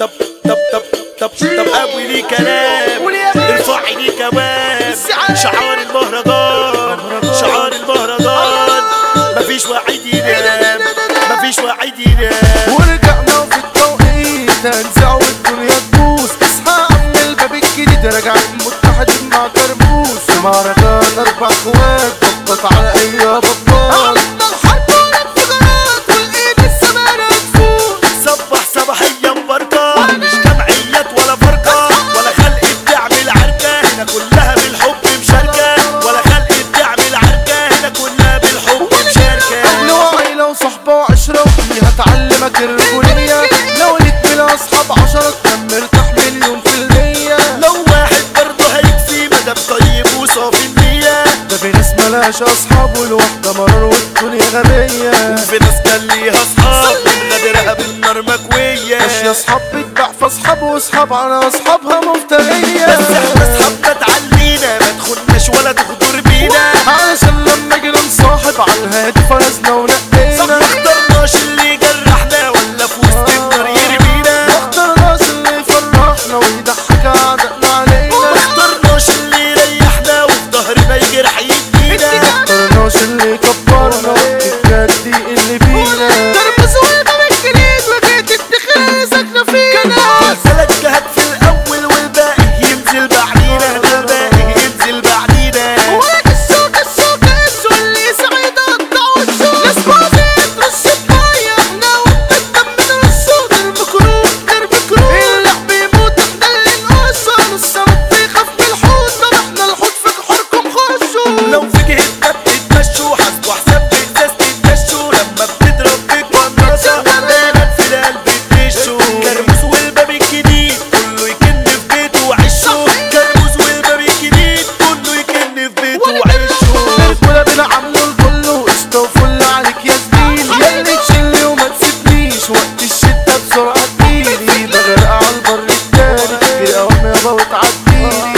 طب قوي ليه كلام ارفع ايديك يا باب. شعار المهرجان مفيش واحد ينام ورجعنا في التوقيت هنزع والدنيا تبوس. اصحى عم الباب الجديد راجعين متحدين مع كربوس. مهرجان 4 اخوات بطت على اي بطال. عملنا الحرب والانفجارات والايد السمانة تفوق. صباحية مباركة مش جمعيات ولا فرقة ولا خلق تعمل عركة هنا كلها بالحب مشاركة ولا خلق تعمل عركة هنا كلها بالحب مشاركة. اهل وعيلة وصحبة وعشرة وفيها تعلمك الرجولية. لو ليك بلا اصحاب 10 كان مرتاح 1,000,000%. لو واحد برضه هيكفي مدام طيب وصافي النية. ده في ناس ملهاش اصحاب والوحدة مرار والدنيا غبية. وفي ناس كان ليها اصحاب من غدرها بالنار مكوية. ماشية اصحاب بتباع في اصحاب واصحاب على اصحابها مفترية. بس احنا اصحابنا تعلينا ما تخناش ولا تغدر بينا. علشان لما جينا نصاحب على الهادي فرزنا ونقينا. ما اخترناش اللي يجرحنا ولا في وسط النار يرمينا. ما اخترناش اللي يفرحنا ويضحك اعدائنا علينا. ما اخترناش اللي يريحنا وفي ظهرنا يجرح يدينا. ما اخترناش اللي يكبرنا والتجدي اللي بينا. ترمز ويبقى من جديد وجيت الدخل ساكنة فينا. البلد جهد في الاول والباقي ينزل بعدينا. ولك السوق اللي سعيد قطع وشوق. ناس فاضي ترش بمية احنا وبنبدأ من الصوت. المكروه اللحم يموت احنا اللي نقصه. السمك بيخاف من الحوت. طب احنا الحوت في جحوركم خشوا. لو في جهتنا بتتمشوا حاسبوا حساب بإزاز تتمشوا. لما بتضرب بيك قناصة دايما في القلب تدشوا. كرموز والباب الجديد كله يكن في بيته وعشه. كرموز والباب الجديد كله يكن في بيته وعشه. الرجولة بنعمله الكل وقشطة وفل عليك يا زميلي. ياللي تشيلني وما تسيبنيش وقت الشدة بسرعة تجيلي. بغرق عالبر التاني تجري قوام يابا وتعديلي.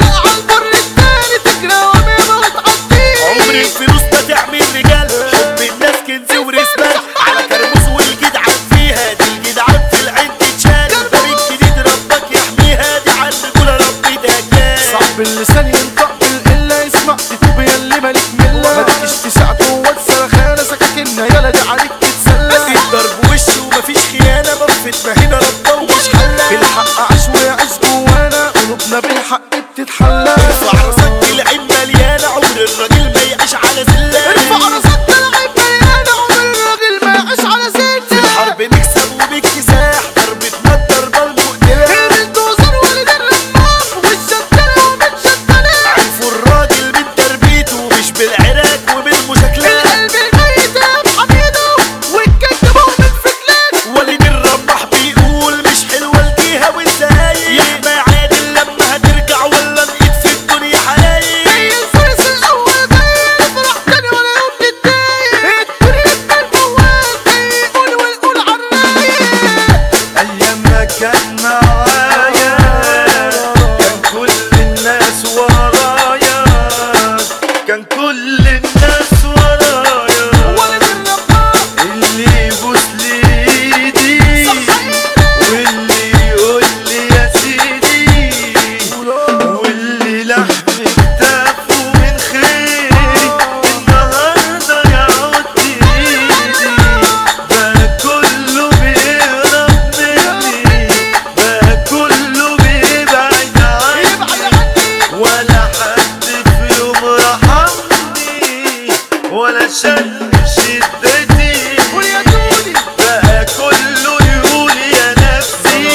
عمر الفلوس ما تعمل رجال. حب الناس كنز ورسمال. على كرموز والجدعان فيها دي الجدعان في العين تتشال. الباب الجديد ربك يحميها دي على الرجولة ربي دجال. صعب اللسان ينطق بالقلة يسمع تتوب ياللي مالك ملة. ما تجيش تساع جوه السرخانة سكاكينها يالا دي عليك تتسلى. الضرب وش ومفيش خيانة بفتنا هنا ربنا ومش حلة. بالحق عاش ويعيش جوانا قلوبنا بالحق بتتحلى. ارفع راسك العين مليانة عمر الراجل ما يعيش على زلة. ارفع راسك العين مليانة عمر الراجل ما يعيش على زلة. في الحرب نكسب وبالكساح ضربتنا الضربة المقتلة. البلدوزر ولد الرماح والشتانة ومن شتانة. عرفوا الراجل من تربيته مش بالعراك وبالمشاكلات. القلب الميت يا بحبيبه والكذب من فكلك. وليد الرماح بيقول مش حلوة الجيهة والزايد. يحمى عادل لما هترجع ولا نقيت في الدنيا حلايق. زي الفارس الأول جاي نفرح تاني ولا يوم نتضايق. الدنيا بالموال جاي يقول ونقول عالرايق. أيام ما كان معايا كان كل الناس ورايا. كان كل الناس ورايا. ولد الرماح اللي يبوس لي ايدي واللي يقول لي يا سيدي واللي لحم كتافه من خيري النهارده يعود بايدي. بقى كله بيهرب مني بقى كله بيبعد عني ولا حد في يوم رحمني ولا شال شدتي. ويا دودي بقى كله يقول يا نفسي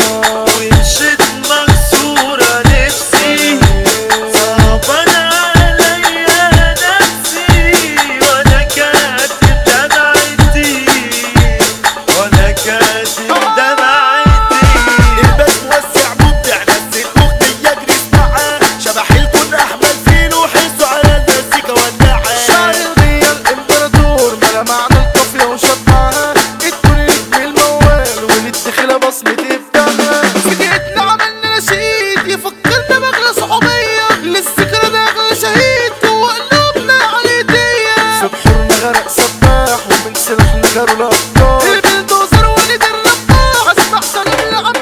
ومشيت مكسورة نفسي. صعبان عليا نفسي وانا كاتب دمعتي الباس موسع مبدع ناس الاغنية اجري اسمعها. شبح الكون احمد فين وحسوا على المزيكا ودعها. شعر الغية الامبراطور ملا معنى القافية وشبعها. الدنيا نجم الموال والدخلة بصمة افتحها. سكتنا عملنا نشيد يفكرنا بأغلى صحوبية. للذكرى ده أغلى شهيد جوا قلوبنا عليدية. في بحورنا غرق سباح ومن سلاحنا جاروا الأبطال. البلدوزر ولد الرباح اسمع سلام العب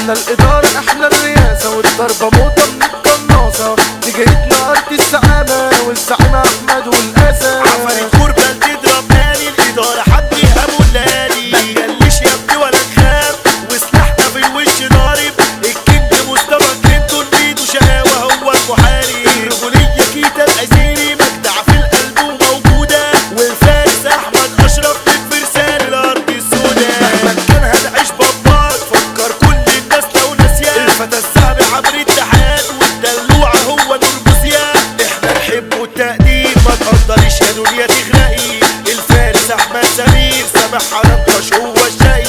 احنا الادارة احنا الرئاسة والضربة موضة من القناصة دي جايتنا ارض الزعامة والزعيم احمد والاسد عفاريت كوربة تضرب نادي الادارة حد يهابه الليالي ما تجليش يا ابني ولا تخاف وسلاحنا في الوش ضارب الكينج مصطفى كلينتون بيده شقاوة هو المحارب الرجولية كيتا العزيري مجدع في القلب وموجودة والفارس احمد اشرف من فرسان الارض السوداء مهما كان هنعيش بابات فكر كل الناس لو ناسياه الفتى الذهبي عبر التحاد والدلوعة هو نور بوسيان احنا نحب التقدير ما تقدريش يا دنيا تغرقي الفارس احمد سمير سامح حرنكش هو الشقي